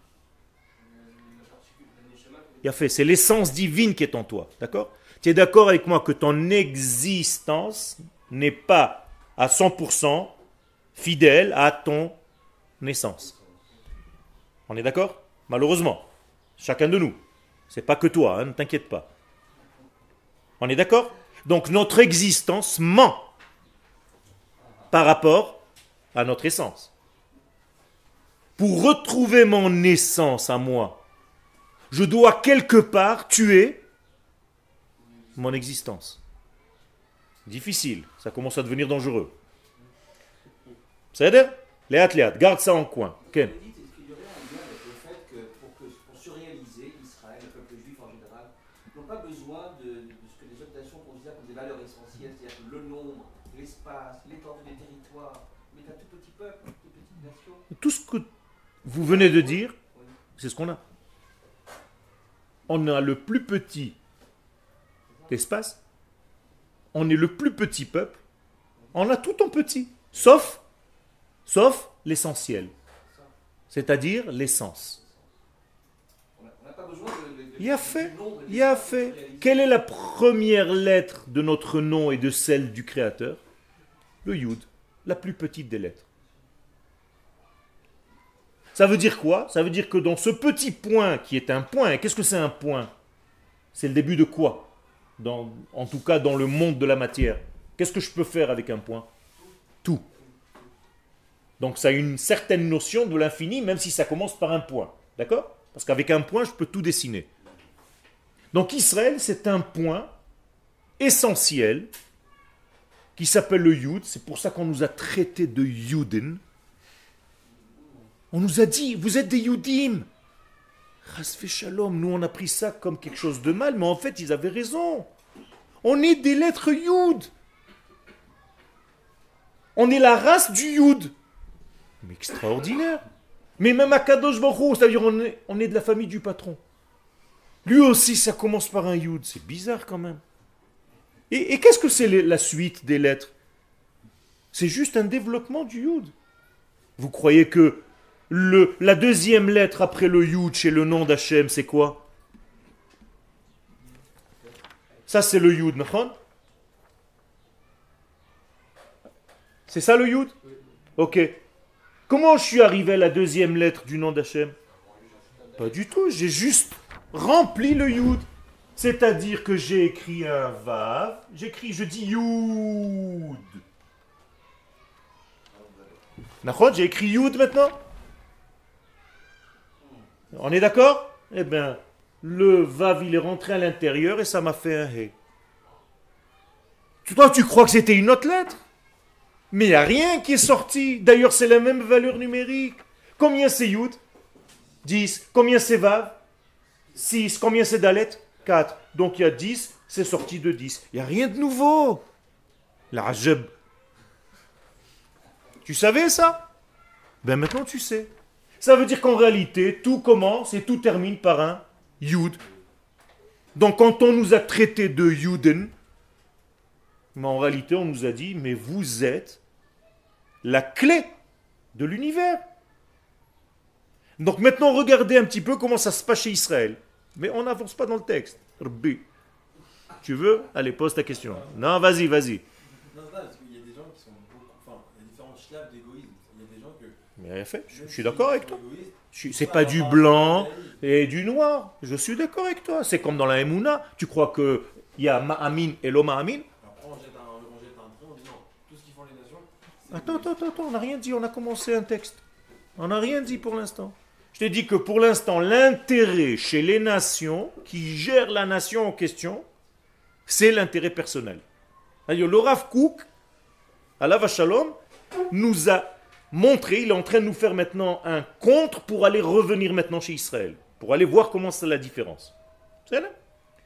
Speaker 1: Il a fait, c'est l'essence divine qui est en toi, d'accord? Tu es d'accord avec moi que ton existence n'est pas à cent pour cent fidèle à ton naissance. On est d'accord? Malheureusement, chacun de nous. C'est pas que toi, hein, ne t'inquiète pas. On est d'accord? Donc notre existence ment par rapport à notre essence. Pour retrouver mon essence à moi, je dois quelque part tuer mon existence. Difficile, ça commence à devenir dangereux. C'est-à-dire, les athlètes, garde ça en coin. Ken.
Speaker 6: Est-ce qu'il y aurait un lien avec le fait que pour, que pour se réaliser, Israël, le peuple juif en général, n'ont pas besoin de, de ce que les autres nations considèrent comme des valeurs essentielles, c'est-à-dire le nombre, l'espace, l'étendue des territoires, mais un tout petit peuple, une toute petite nation.
Speaker 1: Tout ce que vous venez de dire, c'est ce qu'on a. On a le plus petit espace, on est le plus petit peuple, on a tout en petit, sauf, sauf l'essentiel, c'est-à-dire l'essence.
Speaker 6: On n'a pas besoin de... de, de
Speaker 1: Il a fait,
Speaker 6: du nombre et de
Speaker 1: il a
Speaker 6: l'espace pour
Speaker 1: fait.
Speaker 6: se réaliser.
Speaker 1: Quelle est la première lettre de notre nom et de celle du Créateur? Le Yud, la plus petite des lettres. Ça veut dire quoi? Ça veut dire que dans ce petit point qui est un point, et qu'est-ce que c'est un point? C'est le début de quoi? Dans, en tout cas dans le monde de la matière. Qu'est-ce que je peux faire avec un point? Tout. Donc ça a une certaine notion de l'infini, même si ça commence par un point. D'accord? Parce qu'avec un point, je peux tout dessiner. Donc Israël, c'est un point essentiel qui s'appelle le Yud. C'est pour ça qu'on nous a traité de Yudin. On nous a dit, vous êtes des Yudim. Rasvé Shalom, nous on a pris ça comme quelque chose de mal, mais en fait ils avaient raison. On est des lettres Yud. On est la race du Yud. Mais extraordinaire. Mais même à Kadosh Baruch Hu, c'est-à-dire on est, on est de la famille du patron. Lui aussi ça commence par un Yud, c'est bizarre quand même. Et, et qu'est-ce que c'est la suite des lettres? C'est juste un développement du Yud. Vous croyez que Le, la deuxième lettre après le Yud chez le nom d'Hachem, c'est quoi? Ça, c'est le Yud, non? C'est ça le Yud? Ok. Comment je suis arrivé à la deuxième lettre du nom d'Hachem? Pas du tout, j'ai juste rempli le Yud. C'est-à-dire que j'ai écrit un Vav, j'écris, je dis Yud. D'accord? J'ai écrit Yud maintenant? On est d'accord? Eh bien, le Vav, il est rentré à l'intérieur et ça m'a fait un He. Toi, tu crois que c'était une autre lettre? Mais il n'y a rien qui est sorti. D'ailleurs, c'est la même valeur numérique. Combien c'est Yud? dix. Combien c'est Vav? six. Combien c'est Dalet? quatre. Donc il y a dix, c'est sorti de dix. Il n'y a rien de nouveau. La Rajab. Tu savais ça? Ben maintenant tu sais. Ça veut dire qu'en réalité, tout commence et tout termine par un Yud. Donc quand on nous a traité de Yuden, mais en réalité on nous a dit, mais vous êtes la clé de l'univers. Donc maintenant regardez un petit peu comment ça se passe chez Israël. Mais on n'avance pas dans le texte. Rabbi. Tu veux? Allez, pose ta question. Non, vas-y, vas-y.
Speaker 4: Non, c'est pas, parce qu'il y a des gens qui sont beaucoup. Enfin, il y a différents schlaps d'égoïsme. Il y a des gens que.
Speaker 1: Mais rien fait, je, je suis d'accord avec toi. Je, c'est pas du blanc et du noir. Je suis d'accord avec toi. C'est comme dans la Emouna. Tu crois qu'il y a Ma'amin et l'Oma'amin?
Speaker 4: Après, on jette un, on jette un trait en disant tout ce qu'ils font les nations.
Speaker 1: Attends, attends, attends, on n'a rien dit. On a commencé un texte. On n'a rien dit pour l'instant. Je t'ai dit que pour l'instant, l'intérêt chez les nations qui gèrent la nation en question, c'est l'intérêt personnel. D'ailleurs, le Rav Kook, Alav Shalom, nous a montré, il est en train de nous faire maintenant un contre pour aller revenir maintenant chez Israël, pour aller voir comment c'est la différence. C'est là.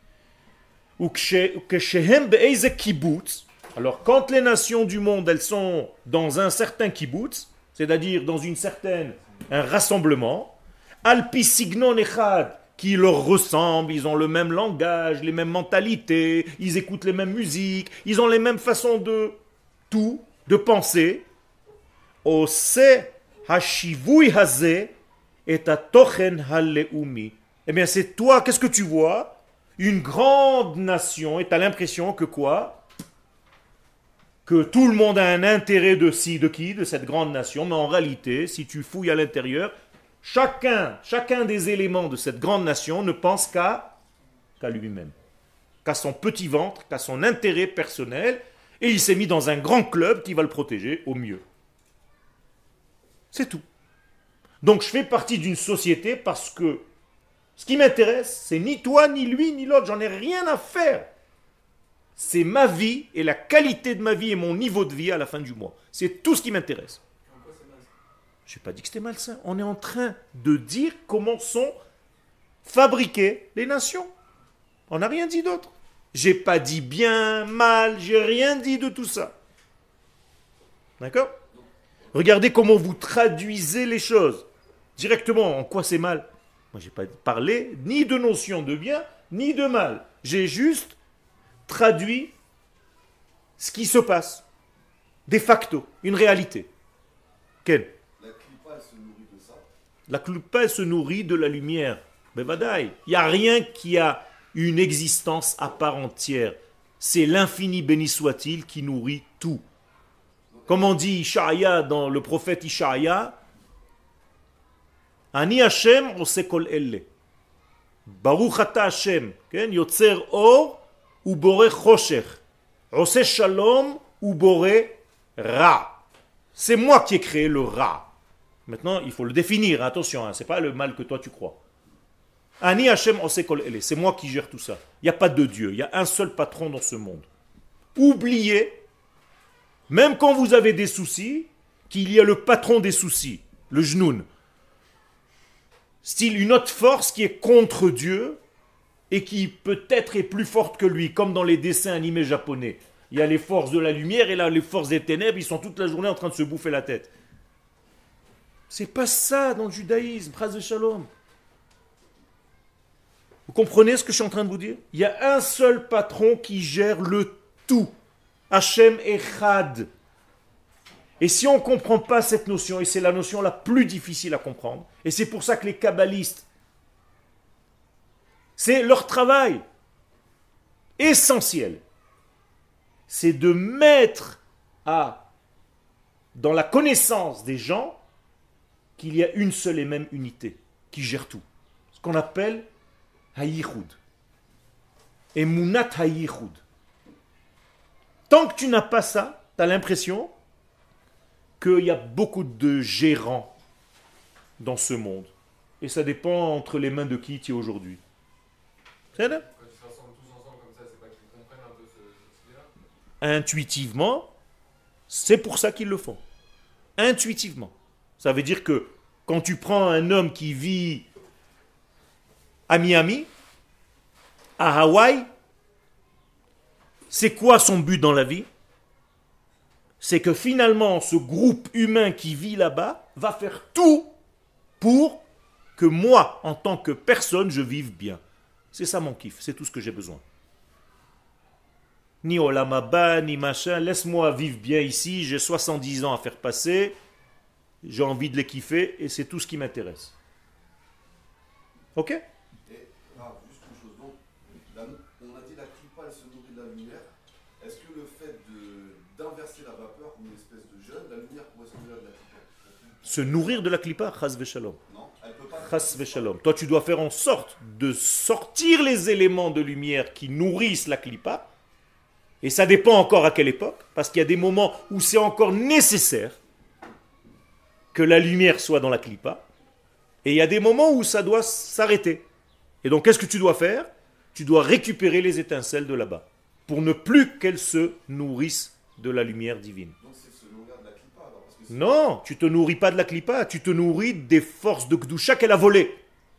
Speaker 1: Alors, quand les nations du monde, elles sont dans un certain kibbutz, c'est-à-dire dans une certaine, un rassemblement, Alpi signon echad, qui leur ressemblent, ils ont le même langage, les mêmes mentalités, ils écoutent les mêmes musiques, ils ont les mêmes façons de tout, de penser. Ose hashivui haze et atochen haleumi. Eh bien, c'est toi, qu'est-ce que tu vois? Une grande nation, et tu as l'impression que quoi? Que tout le monde a un intérêt de ci, de qui? De cette grande nation. Mais en réalité, si tu fouilles à l'intérieur, chacun, chacun des éléments de cette grande nation ne pense qu'à qu'à lui-même, qu'à son petit ventre, qu'à son intérêt personnel, et il s'est mis dans un grand club qui va le protéger au mieux. C'est tout. Donc je fais partie d'une société parce que ce qui m'intéresse, c'est ni toi, ni lui, ni l'autre. J'en ai rien à faire. C'est ma vie et la qualité de ma vie et mon niveau de vie à la fin du mois. C'est tout ce qui m'intéresse. Je n'ai pas dit que c'était malsain. On est en train de dire comment sont fabriquées les nations. On n'a rien dit d'autre. J'ai pas dit bien, mal, j'ai rien dit de tout ça. D'accord? Regardez comment vous traduisez les choses. Directement, en quoi c'est mal? Moi, je n'ai pas parlé ni de notion de bien, ni de mal. J'ai juste traduit ce qui se passe. De facto, une réalité. Quelle?
Speaker 3: La clipa, elle se nourrit de ça.
Speaker 1: La clipa, elle se nourrit de la lumière. Mais badaï, il n'y a rien qui a une existence à part entière. C'est l'infini béni soit-il qui nourrit tout. Comme on dit Ishaïa dans le prophète Ishaïa, Ani Hashem ose kol elle. Baruch ata Hashem, yotzer or ou bore chosher. Ose shalom ou bore ra. C'est moi qui ai créé le ra. Maintenant, il faut le définir, attention, hein, ce n'est pas le mal que toi tu crois. Ani Hashem ose kol elle. C'est moi qui gère tout ça. Il n'y a pas de Dieu, il y a un seul patron dans ce monde. Oubliez, même quand vous avez des soucis, qu'il y a le patron des soucis, le jnoun. Style une autre force qui est contre Dieu et qui peut-être est plus forte que lui, comme dans les dessins animés japonais. Il y a les forces de la lumière et là les forces des ténèbres, ils sont toute la journée en train de se bouffer la tête. C'est pas ça dans le judaïsme, phrase de shalom. Vous comprenez ce que je suis en train de vous dire? Il y a un seul patron qui gère le tout. Hachem Echad. Et si on ne comprend pas cette notion, et c'est la notion la plus difficile à comprendre, et c'est pour ça que les kabbalistes, c'est leur travail essentiel, c'est de mettre à, dans la connaissance des gens qu'il y a une seule et même unité qui gère tout. Ce qu'on appelle Hayichud. Emunat Hayichud. Tant que tu n'as pas ça, tu as l'impression qu'il y a beaucoup de gérants dans ce monde. Et ça dépend entre les mains de qui tu es aujourd'hui. C'est là?
Speaker 4: Quand ils se rassemblent tous ensemble comme ça, c'est pas qu'ils comprennent un peu ce, cette idée-là?
Speaker 1: Intuitivement, c'est pour ça qu'ils le font. Intuitivement. Ça veut dire que quand tu prends un homme qui vit à Miami, à Hawaï, c'est quoi son but dans la vie? C'est que finalement, ce groupe humain qui vit là-bas va faire tout pour que moi, en tant que personne, je vive bien. C'est ça mon kiff, c'est tout ce que j'ai besoin. Ni olamaba, ni machin, laisse-moi vivre bien ici, j'ai soixante-dix ans à faire passer, j'ai envie de les kiffer et c'est tout ce qui m'intéresse. Ok?
Speaker 3: Et ah, juste une chose, donc, la- on a dit la clipa, elle se nourrit de la lumière. Est-ce que le fait de- d'inverser la vapeur comme une espèce de jeûne, la lumière pourrait se nourrir de la clipa?
Speaker 1: Se nourrir de la clipa, chas v'shalom.
Speaker 3: Non, elle peut pas.
Speaker 1: Chas v'shalom. Toi, tu dois faire en sorte de sortir les éléments de lumière qui nourrissent la clipa. Et ça dépend encore à quelle époque, parce qu'il y a des moments où c'est encore nécessaire que la lumière soit dans la clipa, et il y a des moments où ça doit s'arrêter. Et donc, qu'est-ce que tu dois faire? Tu dois récupérer les étincelles de là-bas, pour ne plus qu'elles se nourrissent de la lumière divine.
Speaker 3: Donc c'est se nourrir de la clipa alors parce que c'est-
Speaker 1: Non, tu te nourris pas de la clipa, tu te nourris des forces de Kdusha qu'elle a volées.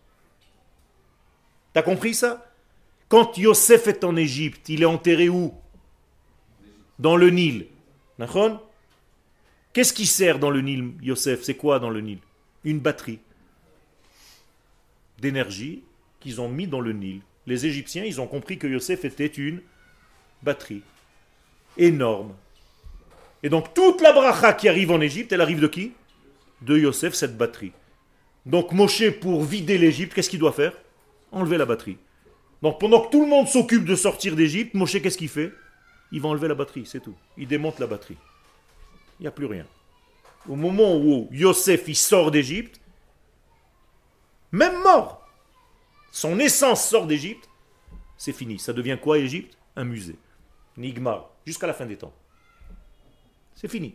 Speaker 1: T'as compris ça? Quand Yosef est en Égypte, il est enterré où? Dans le Nil. D'accord? Qu'est-ce qui sert dans le Nil, Yosef? C'est quoi dans le Nil? Une batterie d'énergie qu'ils ont mis dans le Nil. Les Égyptiens, ils ont compris que Yosef était une batterie énorme. Et donc toute la bracha qui arrive en Égypte, elle arrive de qui? De Yosef, cette batterie. Donc Moshe, pour vider l'Égypte, qu'est-ce qu'il doit faire? Enlever la batterie. Donc pendant que tout le monde s'occupe de sortir d'Égypte, Moshe, qu'est-ce qu'il fait? Il va enlever la batterie, c'est tout. Il démonte la batterie. Il n'y a plus rien. Au moment où Yosef il sort d'Égypte, même mort, son essence sort d'Égypte, c'est fini. Ça devient quoi, Égypte? Un musée. Nigmar, jusqu'à la fin des temps. C'est fini.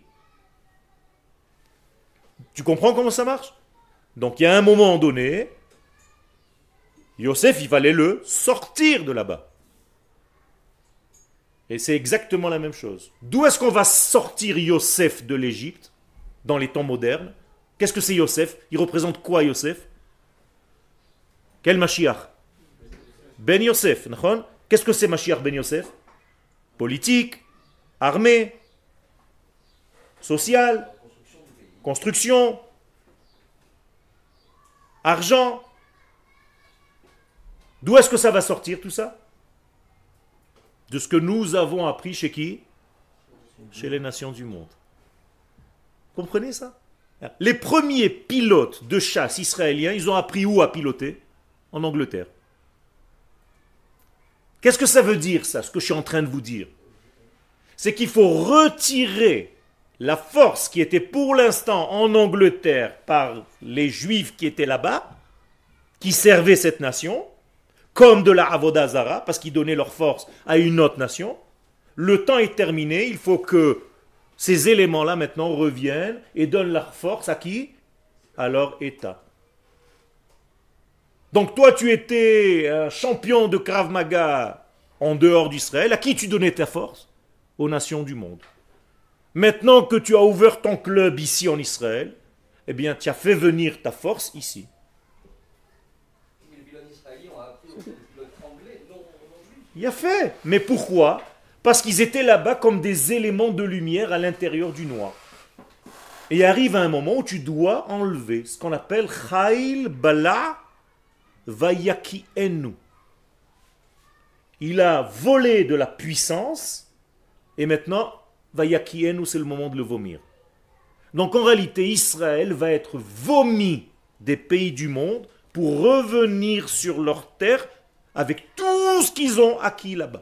Speaker 1: Tu comprends comment ça marche? Donc il y a un moment donné, Yosef, il fallait le sortir de là-bas. Et c'est exactement la même chose. D'où est-ce qu'on va sortir Yosef de l'Égypte dans les temps modernes? Qu'est-ce que c'est Yosef? Il représente quoi, Yosef? Quel Mashiach? Ben Yosef. Qu'est-ce que c'est Mashiach Ben Yosef? Politique, armée, social, construction, argent. D'où est-ce que ça va sortir tout ça? De ce que nous avons appris chez qui? Chez les nations du monde. Comprenez ça? Les premiers pilotes de chasse israéliens, ils ont appris où à piloter? En Angleterre. Qu'est-ce que ça veut dire ça, ce que je suis en train de vous dire? C'est qu'il faut retirer la force qui était pour l'instant en Angleterre par les Juifs qui étaient là-bas, qui servaient cette nation, comme de la Avoda Zara, parce qu'ils donnaient leur force à une autre nation. Le temps est terminé, il faut que ces éléments-là maintenant reviennent et donnent leur force à qui? À leur État. Donc toi tu étais un champion de Krav Maga en dehors d'Israël, à qui tu donnais ta force? Aux nations du monde. Maintenant que tu as ouvert ton club ici en Israël, eh bien tu as fait venir ta force ici. Il a fait. Mais pourquoi? Parce qu'ils étaient là-bas comme des éléments de lumière à l'intérieur du noir. Et arrive un moment où tu dois enlever ce qu'on appelle Chayil Bala Vayakienu. Il a volé de la puissance et maintenant Vayakienu, c'est le moment de le vomir. Donc en réalité, Israël va être vomi des pays du monde pour revenir sur leur terre avec tout ce qu'ils ont acquis là-bas.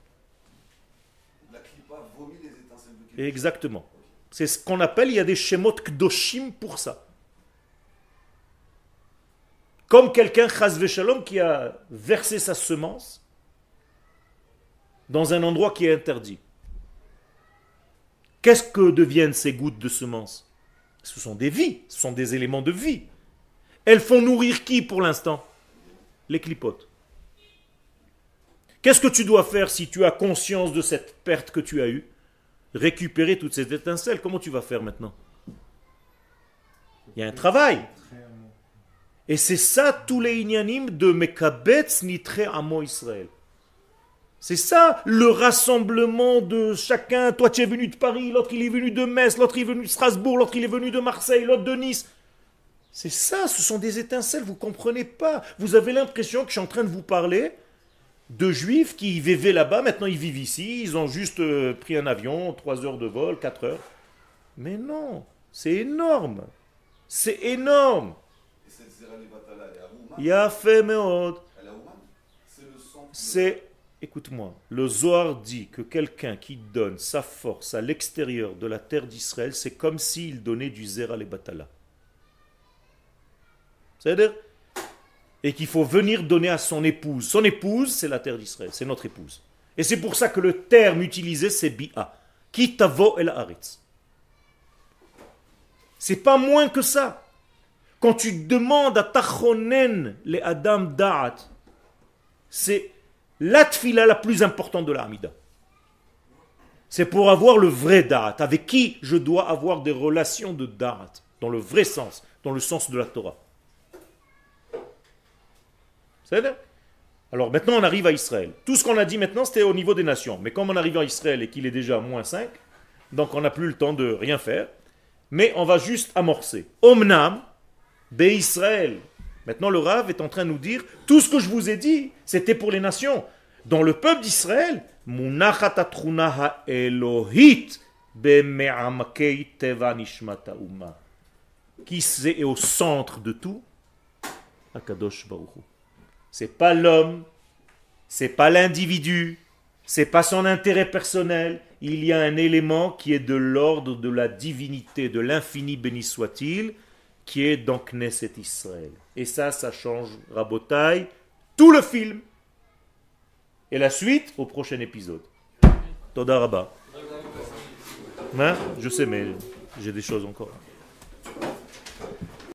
Speaker 3: La clipa vomit les étincelles de quelque chose.
Speaker 1: Exactement. C'est ce qu'on appelle, il y a des shemot kdoshim pour ça. Comme quelqu'un, chas v'shalom, qui a versé sa semence dans un endroit qui est interdit. Qu'est-ce que deviennent ces gouttes de semence? Ce sont des vies, ce sont des éléments de vie. Elles font nourrir qui pour l'instant? Les clipotes. Qu'est-ce que tu dois faire si tu as conscience de cette perte que tu as eue? Récupérer toutes ces étincelles. Comment tu vas faire maintenant? Il y a un travail. Et c'est ça tous les inyanim de Mekabetz Nitre Amo Israël. C'est ça le rassemblement de chacun. Toi tu es venu de Paris, l'autre il est venu de Metz, l'autre il est venu de Strasbourg, l'autre il est venu de Marseille, l'autre de Nice. C'est ça, ce sont des étincelles, vous ne comprenez pas. Vous avez l'impression que je suis en train de vous parler de juifs qui vivaient là-bas, maintenant ils vivent ici, ils ont juste euh, pris un avion, trois heures de vol, quatre heures. Mais non, c'est énorme. C'est énorme.
Speaker 3: Et cette Zera Levatala, elle est à Ouman.
Speaker 1: Yafé meod.
Speaker 3: Elle est à Ouman. C'est le sang.
Speaker 1: C'est, écoute-moi, le Zohar dit que quelqu'un qui donne sa force à l'extérieur de la terre d'Israël, c'est comme s'il donnait du Zera Levatala. C'est-à-dire, et qu'il faut venir donner à son épouse. Son épouse, c'est la terre d'Israël, c'est notre épouse. Et c'est pour ça que le terme utilisé, c'est bi'a. Ki tavo el haaretz. C'est pas moins que ça. Quand tu demandes à tachonen les adam da'at, c'est la tfila la plus importante de la Hamida. C'est pour avoir le vrai da'at, avec qui je dois avoir des relations de da'at, dans le vrai sens, dans le sens de la Torah. C'est-à-dire? Alors maintenant on arrive à Israël. Tout ce qu'on a dit maintenant c'était au niveau des nations. Mais comme on arrive à Israël et qu'il est déjà à moins cinq, donc on n'a plus le temps de rien faire. Mais on va juste amorcer. Omnam, be Israël, Maintenant, le Rav est en train de nous dire, tout ce que je vous ai dit, c'était pour les nations. Dans le peuple d'Israël, Munachat hatruna ha'elohit be'me'amakei teva nishmat ha'umma. Qui est au centre de tout? Akadosh Baruch Hu. C'est pas l'homme, c'est pas l'individu, c'est pas son intérêt personnel. Il y a un élément qui est de l'ordre de la divinité, de l'infini béni soit-il, qui est dans Knesset Israël. Et ça, ça change, Rabotai, tout le film. Et la suite au prochain épisode. Toda Rabba. Hein? Je sais, mais j'ai des choses encore.